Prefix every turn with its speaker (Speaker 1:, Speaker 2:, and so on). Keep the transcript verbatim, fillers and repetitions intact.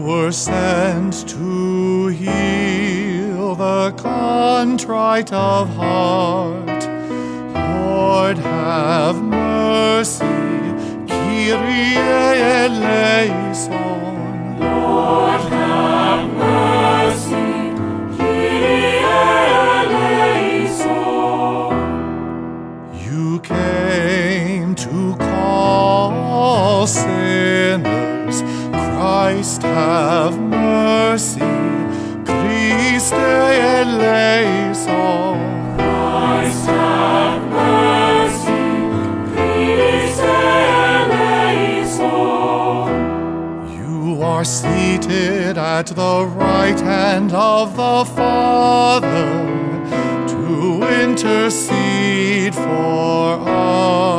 Speaker 1: were sent to heal the contrite of heart. Lord, have mercy. Kyrie eleison.
Speaker 2: Lord, have mercy. Kyrie eleison.
Speaker 1: You came to call sinners. Christ, have mercy. Christe eleison.
Speaker 2: Christ, have mercy. Christe eleison.
Speaker 1: You are seated at the right hand of the Father to intercede for us.